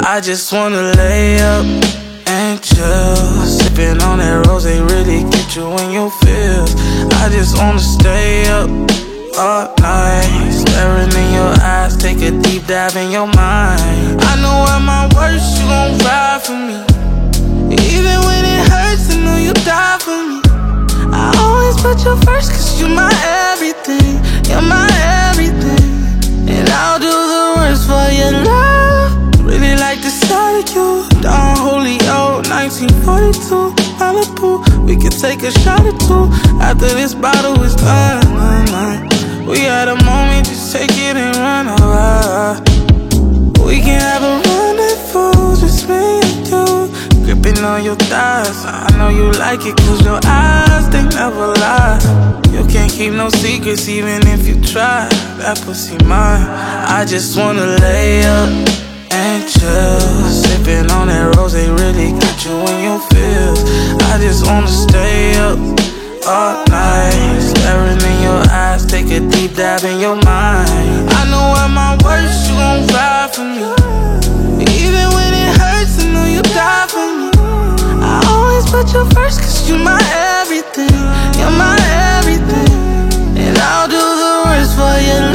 I just wanna lay up and chill, sipping on that rose, they really get you in your feels. I just wanna stay up all night, staring in your eyes, take a deep dive in your mind. I know at my worst, you gon' ride for me. Even when it hurts, I know you die for me. I always put you first, cause you're my everything. You're my everything. And I'll do the worst for your love. Really like the sight of you. Don Julio, 1942, Malibu. We can take a shot or two after this bottle is done. We had a moment, just take it and run away. We can have a rendezvous, just me and you, gripping on your thighs. I know you like it cause your eyes, they never lie. You can't keep no secrets even if you try. That pussy mine. I just wanna lay up and chill, sipping on that rose, they really get you in your feels. I just wanna stay up all night, staring in your eyes, take a deep dive in your mind. I know at my worst, you gon' ride for me. Even when it hurts, I know you die for me. I always put you first, cause you're my everything. You're my everything. And I'll do the worst for your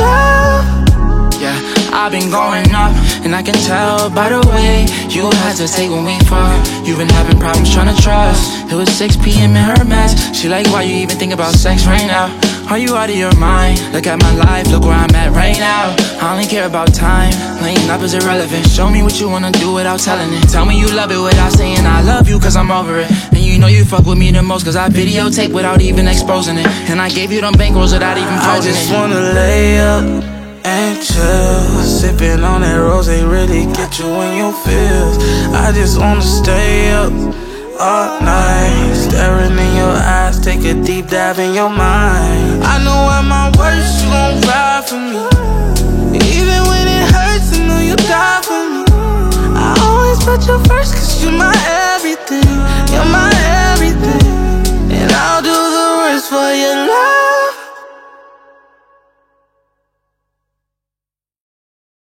love. Yeah, I've been going up, and I can tell by the way you hesitate when we fuck. You've been having problems trying to trust. It was 6 p.m. in her mess. She like, why you even think about sex right now? Are you out of your mind? Look at my life, look where I'm at right now. I only care about time, laying up is irrelevant. Show me what you wanna do without telling it. Tell me you love it without saying I love you, cause I'm over it. And you know you fuck with me the most, cause I videotape without even exposing it. And I gave you them bankrolls without even posing it. I just wanna lay up and chill, sipping on that rose, they really get you in your feels. I just wanna stay up all night, staring in your eyes, take a deep dive in your mind. I know at my worst, you gon' ride for me.